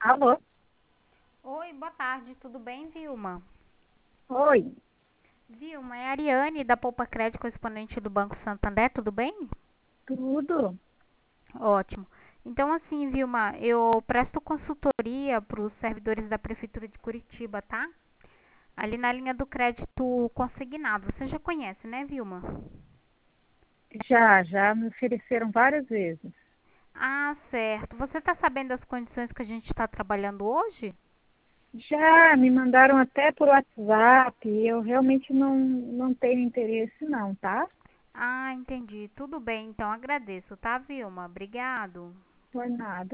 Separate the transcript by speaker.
Speaker 1: Alô?
Speaker 2: Oi, boa tarde, tudo bem, Vilma?
Speaker 1: Oi,
Speaker 2: Vilma, é a Ariane da Poupa Crédito, correspondente do Banco Santander, tudo bem?
Speaker 1: tudo?
Speaker 2: Ótimo. Então, assim, Vilma, eu presto consultoria para os servidores da Prefeitura de Curitiba, tá? Ali na linha do crédito consignado. Você já conhece, né, Vilma?
Speaker 1: Já me ofereceram várias vezes.
Speaker 2: Ah, certo. Você está sabendo das condições que a gente está trabalhando hoje?
Speaker 1: Já me mandaram até por WhatsApp, e eu realmente não tenho interesse não, tá?
Speaker 2: Ah, entendi. Tudo bem, então agradeço, tá, Vilma? Obrigado.
Speaker 1: Por nada.